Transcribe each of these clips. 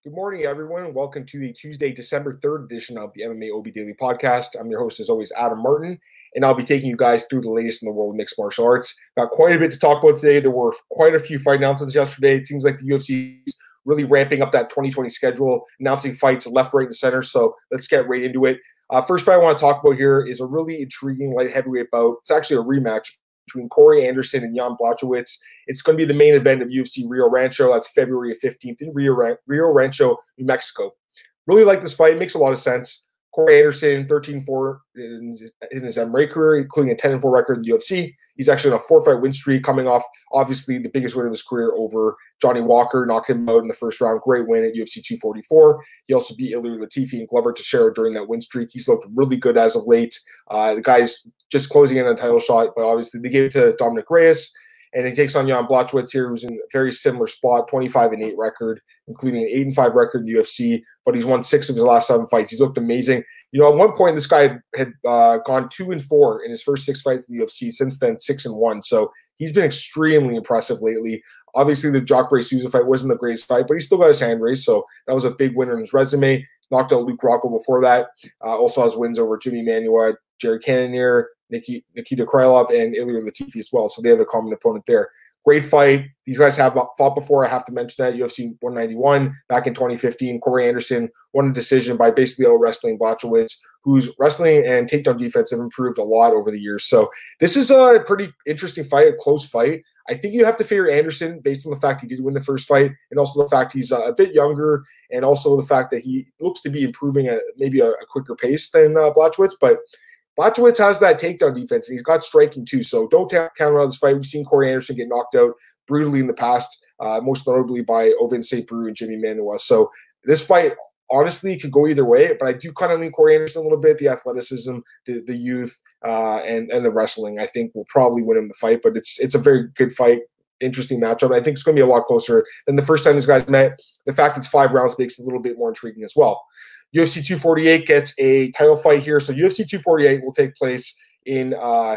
Good morning, everyone. Welcome to the Tuesday, December 3rd edition of the MMA OB Daily Podcast. I'm your host, as always, Adam Martin, and I'll be taking you guys through the latest in the world of mixed martial arts. Got quite a bit to talk about today. There were quite a few fight announcements yesterday. It seems like the UFC is really ramping up that 2020 schedule, announcing fights left, right, and center. So let's get right into it. First fight I want to talk about here is a really intriguing light heavyweight bout. It's actually a rematch between Corey Anderson and Jan Blachowicz. It's going to be the main event of UFC Rio Rancho. That's February 15th in Rio Rancho, New Mexico. Really like this fight. It makes a lot of sense. Corey Anderson, 13-4 in his MMA career, including a 10-4 record in the UFC. He's actually on a 4-fight win streak, coming off, obviously, the biggest win of his career over Johnny Walker, knocked him out in the first round. Great win at UFC 244. He also beat Ilir Latifi and Glover Teixeira during that win streak. He's looked really good as of late. The guy's just closing in on a title shot, but obviously they gave it to Dominic Reyes. And he takes on Jan Blachowicz here, who's in a very similar spot, 25-8 record, including an 8-5 record in the UFC. But he's won 6 of his last 7 fights. He's looked amazing. You know, at one point, this guy had gone 2-4 in his first 6 fights in the UFC. Since then, 6-1. So he's been extremely impressive lately. Obviously, the Jacare Souza fight wasn't the greatest fight, but he still got his hand raised. So that was a big win on his resume. Knocked out Luke Rocco before that. Also has wins over Jimmy Manuwa, Jerry Cannonier, Nikita Krylov, and Ilir Latifi as well. So they have a common opponent there. Great fight. These guys have fought before. I have to mention that. UFC 191 back in 2015. Corey Anderson won a decision by basically out-wrestling Blachowicz, whose wrestling and takedown defense have improved a lot over the years. So this is a pretty interesting fight, a close fight. I think you have to favor Anderson based on the fact he did win the first fight, and also the fact he's a bit younger, and also the fact that he looks to be improving at maybe a quicker pace than Blachowicz. But Blachowicz has that takedown defense, and he's got striking too. So don't count out this fight. We've seen Corey Anderson get knocked out brutally in the past, most notably by Ovin St. Preux and Jimmy Manuwa. So this fight, honestly, could go either way, but I do kind of lean Corey Anderson a little bit. The athleticism, the youth, and the wrestling, I think, will probably win him the fight. But it's a very good fight. Interesting matchup. I think it's going to be a lot closer than the first time these guys met. The fact it's 5 rounds makes it a little bit more intriguing as well. UFC 248 gets a title fight here. So UFC 248 will take place in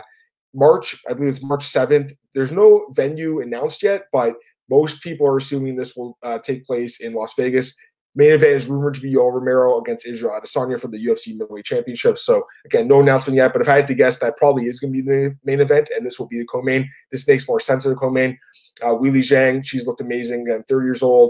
March. I believe it's March 7th. There's no venue announced yet, but most people are assuming this will take place in Las Vegas. Main event is rumored to be Yoel Romero against Israel Adesanya for the UFC Middleweight Championship. So, again, no announcement yet, but if I had to guess, that probably is going to be the main event, and this will be the co-main. This makes more sense of the co-main. Weili Zhang, she's looked amazing. Again, 30 years old.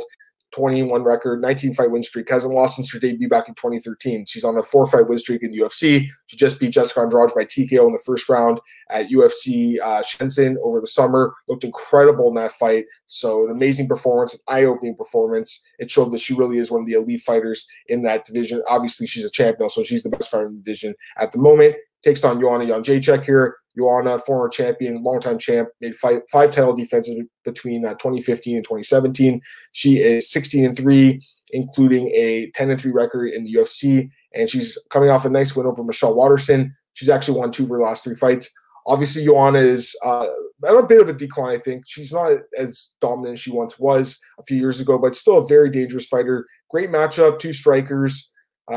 21 record, 19-fight win streak, hasn't lost since her debut back in 2013. She's on a 4-fight win streak in the UFC. She just beat Jessica Andrade by TKO in the first round at UFC Shenzhen over the summer. Looked incredible in that fight. So an amazing performance, an eye-opening performance. It showed that she really is one of the elite fighters in that division. Obviously, she's a champion, so she's the best fighter in the division at the moment. Takes on Joanna Jędrzejczyk here. Joanna, former champion, longtime champ, made 5 title defenses between 2015 and 2017. She is 16-3, including a 10-3 record in the UFC, and she's coming off a nice win over Michelle Waterson. She's actually won 2 of her last 3 fights. Obviously, Joanna is at a bit of a decline, I think. She's not as dominant as she once was a few years ago, but still a very dangerous fighter. Great matchup, 2 strikers,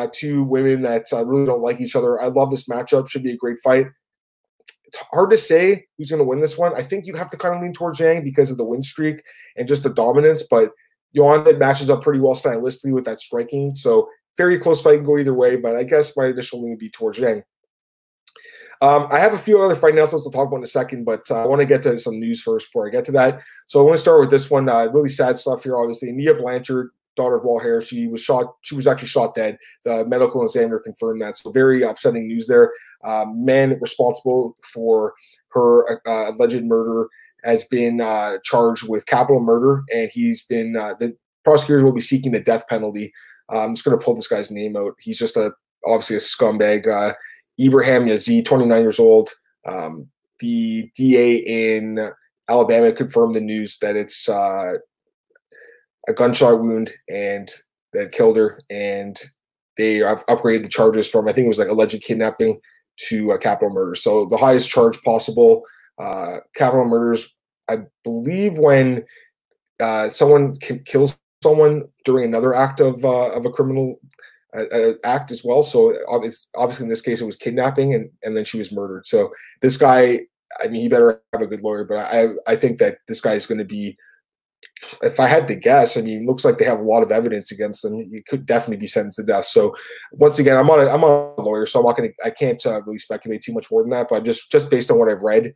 2 women that really don't like each other. I love this matchup. Should be a great fight. It's hard to say who's going to win this one. I think you have to kind of lean towards Zhang because of the win streak and just the dominance, but Joanna matches up pretty well stylistically with that striking. So very close fight, can go either way, but I guess my initial lean would be towards Zhang. I have a few other fight announcements to talk about in a second, but I want to get to some news first before I get to that. So I want to start with this one. Really sad stuff here, obviously. Nia Blanchard, daughter of Walt Harris, she was actually shot dead. The medical examiner confirmed that. So very upsetting news there. Man responsible for her alleged murder has been charged with capital murder, and he's been the prosecutors will be seeking the death penalty. I'm just going to pull this guy's name out. He's just obviously a scumbag. Ibrahim Yazid, 29 years old. The DA in Alabama confirmed the news that it's a gunshot wound and that killed her, and they have upgraded the charges from, I think it was like alleged kidnapping to capital murder. So the highest charge possible. Capital murders, I believe, when someone kills someone during another act of a criminal act as well. So obviously in this case it was kidnapping, and then she was murdered. So this guy, I mean, he better have a good lawyer, but I think that this guy is going to be if I had to guess, I mean, it looks like they have a lot of evidence against them. You could definitely be sentenced to death. So once again, I'm not a lawyer, so I can't really speculate too much more than that. But just based on what I've read,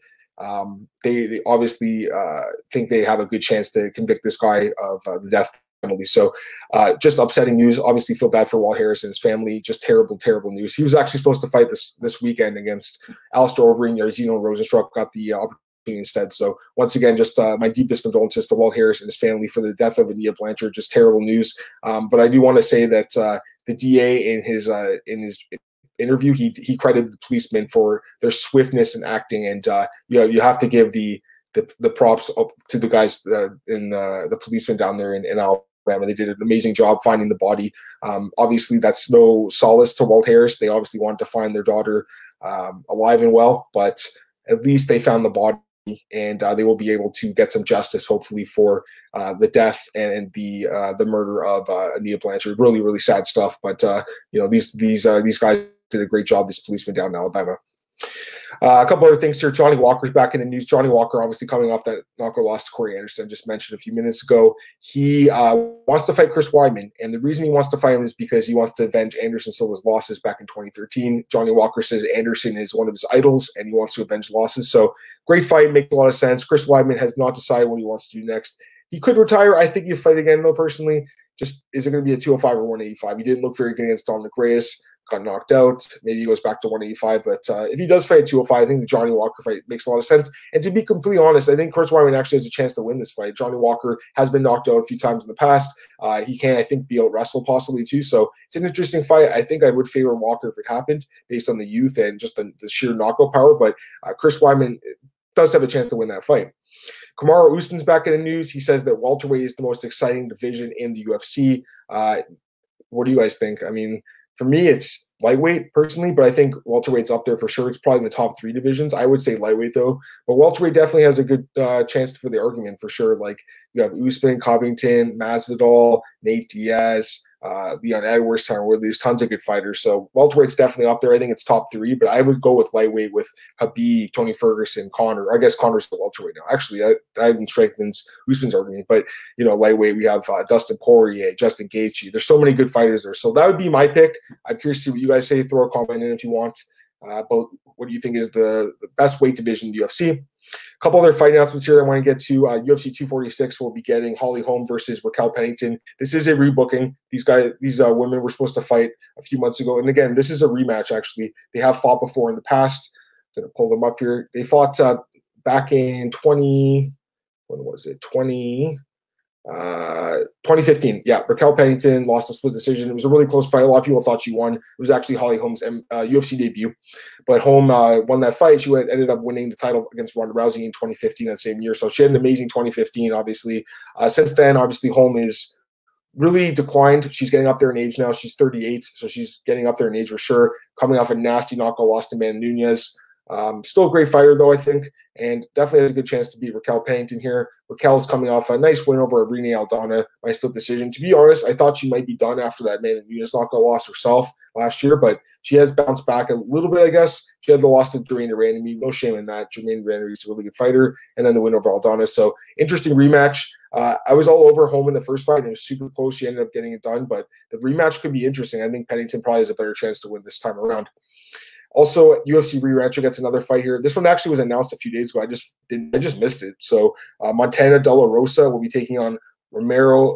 they obviously think they have a good chance to convict this guy of the death penalty. So just upsetting news. Obviously, feel bad for Walt Harris and his family. Just terrible, terrible news. He was actually supposed to fight this weekend against Alistair Overeem. Jairzinho Rozenstruik got the opportunity instead. So once again, just my deepest condolences to Walt Harris and his family for the death of Ania Blanchard. Just terrible news. But I do want to say that the DA in his interview, he credited the policemen for their swiftness in acting, and you have to give the props up to the guys in the policemen down there in Alabama. They did an amazing job finding the body. Obviously, that's no solace to Walt Harris. They obviously wanted to find their daughter alive and well, but at least they found the body, and they will be able to get some justice, hopefully, for the death and the murder of Ania Blanchard. Really, really sad stuff. But these guys did a great job. These policemen down in Alabama. A couple other things here. Johnny Walker's back in the news. Johnny Walker, obviously coming off that knockout loss to Corey Anderson, just mentioned a few minutes ago. He wants to fight Chris Weidman, and the reason he wants to fight him is because he wants to avenge Anderson Silva's losses back in 2013. Johnny Walker says Anderson is one of his idols, and he wants to avenge losses. So great fight, makes a lot of sense. Chris Weidman has not decided what he wants to do next. He could retire. I think he'll fight again, though, personally. Just, is it going to be a 205 or 185? He didn't look very good against Dominic Reyes. Got knocked out. Maybe he goes back to 185. But if he does fight at 205, I think the Johnny Walker fight makes a lot of sense. And to be completely honest, I think Chris Weidman actually has a chance to win this fight. Johnny Walker has been knocked out a few times in the past. He can, I think, be out wrestled possibly too. So it's an interesting fight. I think I would favor Walker if it happened based on the youth and just the sheer knockout power. But Chris Weidman does have a chance to win that fight. Kamaru Usman's back in the news. He says that welterweight is the most exciting division in the UFC. What do you guys think? I mean, for me, it's lightweight personally, but I think welterweight's up there for sure. It's probably in the top 3 divisions. I would say lightweight though, but welterweight definitely has a good chance for the argument for sure. Like you have Usman, Covington, Masvidal, Nate Diaz, Leon Edwards, Tyron Woodley. There's tons of good fighters. So welterweight's definitely up there. I think it's top 3, but I would go with lightweight with Khabib, Tony Ferguson, Conor. I guess Conor's the welterweight now. Actually, that even strengthens Usman's argument. But lightweight, we have Dustin Poirier, Justin Gaethje. There's so many good fighters there. So that would be my pick. I'm curious to see what you guys say. Throw a comment in if you want. About what do you think is the best weight division in the UFC? A couple other fight announcements here that I want to get to. UFC 246 will be getting Holly Holm versus Raquel Pennington. This is a rebooking. These women were supposed to fight a few months ago. And again, this is a rematch, actually. They have fought before in the past. I'm going to pull them up here. They fought back in 2015. Yeah, Raquel Pennington lost a split decision. It was a really close fight. A lot of people thought she won. It was actually Holly Holm's UFC debut. But Holm won that fight. She ended up winning the title against Ronda Rousey in 2015, that same year. So she had an amazing 2015, obviously. Since then, obviously, Holm is really declined. She's getting up there in age now. She's 38, so she's getting up there in age for sure. Coming off a nasty knockout loss to Amanda Nunes. Still a great fighter, though, I think, and definitely has a good chance to beat Raquel Pennington here. Raquel's coming off a nice win over Irene Aldana by split decision. To be honest, I thought she might be done after that Amanda Nunes knockout loss herself last year, but she has bounced back a little bit, I guess. She had the loss to Germaine Duran. No shame in that. Germaine Duran is a really good fighter, and then the win over Aldana. So interesting rematch. I was all over Holm in the first fight, and it was super close. She ended up getting it done, but the rematch could be interesting. I think Pennington probably has a better chance to win this time around. Also, UFC Re-Rancho gets another fight here. This one actually was announced a few days ago. I just missed it. So Montana De La Rosa will be taking on Romero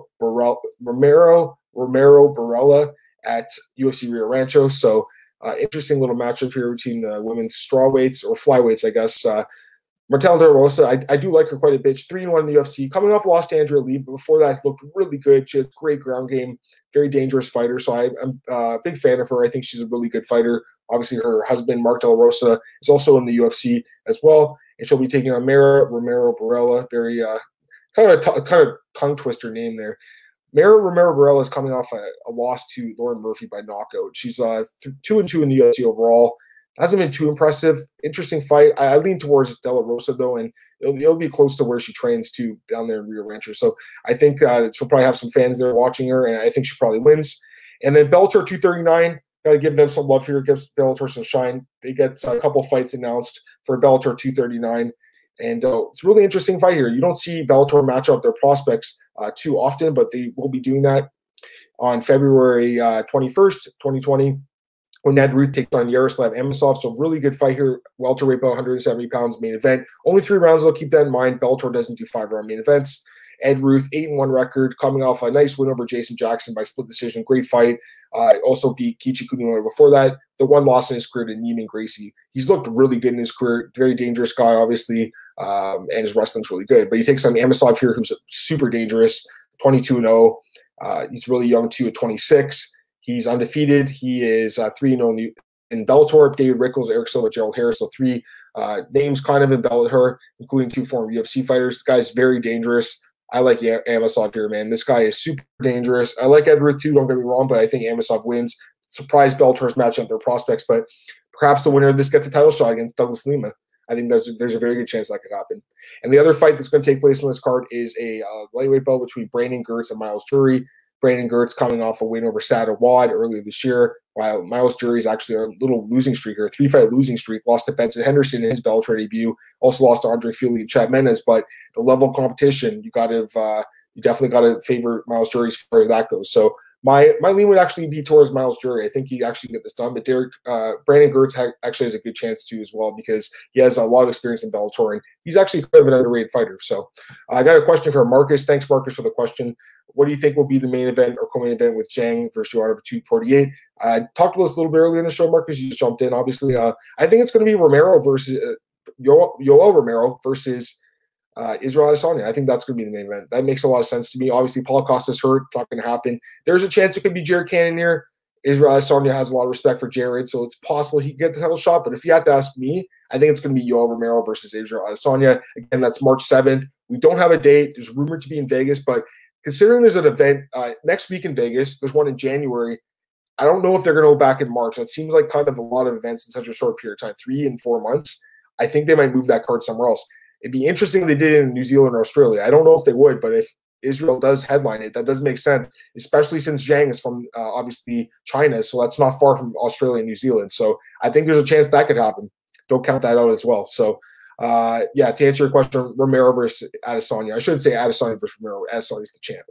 Barella at UFC Re-Rancho. So interesting little matchup here between the women's strawweights or flyweights, I guess. Martel De La Rosa, I do like her quite a bit. She's 3-1 in the UFC. Coming off loss to Andrea Lee, but before that looked really good. She has great ground game, very dangerous fighter. So I'm a big fan of her. I think she's a really good fighter. Obviously, her husband, Mark De La Rosa, is also in the UFC as well. And she'll be taking on Mara Romero Barella. Very kind of tongue twister name there. Mara Romero Barella is coming off a loss to Lauren Murphy by knockout. She's 2-2 in the UFC overall. Hasn't been too impressive. Interesting fight. I lean towards De La Rosa, though, and it'll be close to where she trains, too, down there in Rio Rancho. So I think she'll probably have some fans there watching her, and I think she probably wins. And then Bellator 239, got to give them some love here, gives Bellator some shine. They get a couple fights announced for Bellator 239. And it's a really interesting fight here. You don't see Bellator match up their prospects too often, but they will be doing that on February 21st, 2020, when Ed Ruth takes on Yaroslav Amosov. So really good fight here. Welterweight bout 170 pounds main event. Only 3 rounds, though. Keep that in mind. Bellator doesn't do 5-round main events. Ed Ruth, 8-1 record, coming off a nice win over Jason Jackson by split decision. Great fight. Also beat Kichi Kunimura before that. The one loss in his career to Neiman Gracie. He's looked really good in his career. Very dangerous guy, obviously, and his wrestling's really good. But he takes on Amosov here, who's super dangerous, 22-0. He's really young, too, at 26. He's undefeated. He is 3-0 in Bellator. David Rickles, Eric Silva, Gerald Harris. So 3 names kind of in Bellator, including 2 former UFC fighters. This guy's very dangerous. I like Amosov here, man. This guy is super dangerous. I like Ed Ruth, too. Don't get me wrong, but I think Amosov wins. Surprise Bellator's match up their prospects, but perhaps the winner of this gets a title shot against Douglas Lima. I think there's a very good chance that could happen. And the other fight that's going to take place on this card is a lightweight bout between Brandon Girtz and Miles Jury. Brandon Girtz coming off a win over Sad Awad earlier this year, while Miles Jury is actually a little losing streak, or a 3-fight losing streak. Lost to Benson Henderson in his Bellator debut. Also lost to Andre Fili and Chad Mendes. But the level of competition, you definitely got to favor Miles Jury as far as that goes. So my lean would actually be towards Miles Jury. I think he actually get this done. But Brandon Girtz actually has a good chance too as well, because he has a lot of experience in Bellator, and he's actually kind of an underrated fighter. So I got a question from Marcus. Thanks, Marcus, for the question. What do you think will be the main event or co-main event with Zhang versus Joanna for 248? I talked about this a little bit earlier in the show, Marcus. You just jumped in, obviously. I think it's going to be Romero versus Yoel Romero versus Israel Adesanya. I think that's going to be the main event. That makes a lot of sense to me. Obviously, Paulo Costa's hurt. It's not going to happen. There's a chance it could be Jared Cannonier. Israel Adesanya has a lot of respect for Jared, so it's possible he could get the title shot. But if you had to ask me, I think it's going to be Yoel Romero versus Israel Adesanya. Again, that's March 7th. We don't have a date. There's rumored to be in Vegas, but considering there's an event next week in Vegas, there's one in January. I don't know if they're going to go back in March. That seems like kind of a lot of events in such a short period of time, 3 and 4 months. I think they might move that card somewhere else. It'd be interesting if they did it in New Zealand or Australia. I don't know if they would, but if Israel does headline it, that does make sense, especially since Zhang is from obviously China, so that's not far from Australia and New Zealand. So I think there's a chance that could happen. Don't count that out as well. So yeah, to answer your question, Romero versus Adesanya. I shouldn't say Adesanya versus Romero. Adesanya's the champ.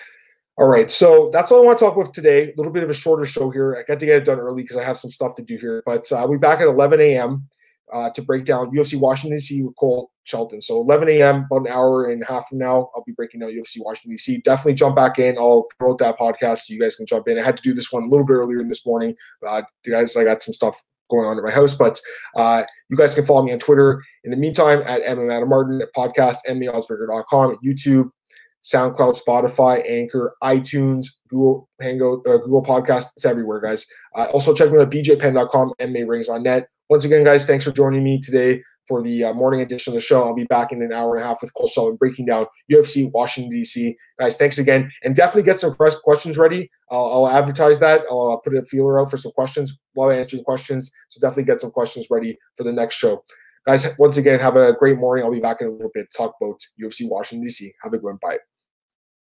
All right, so that's all I want to talk about today. A little bit of a shorter show here. I got to get it done early because I have some stuff to do here. But we'll be back at 11 a.m. To break down UFC Washington, D.C. with Cole Shelton. So 11 a.m., about an hour and a half from now, I'll be breaking down UFC Washington, D.C. Definitely jump back in. I'll promote that podcast so you guys can jump in. I had to do this one a little bit earlier this morning. Guys, I got some stuff going on at my house, but you guys can follow me on Twitter. In the meantime, at Adam Martin, at podcast, MMAOddsbreaker.com, at YouTube, SoundCloud, Spotify, Anchor, iTunes, Google Hangout, Google Podcast. It's everywhere, guys. Also check me out at bjpenn.com, MMA Rings on Net. Once again, guys, thanks for joining me today for the morning edition of the show. I'll be back in an hour and a half with Cole Shelton breaking down UFC Washington, D.C. Guys, thanks again. And definitely get some questions ready. I'll advertise that. I'll put a feeler out for some questions. Love answering questions. So definitely get some questions ready for the next show. Guys, once again, have a great morning. I'll be back in a little bit to talk about UFC Washington, D.C. Have a good one. Bye.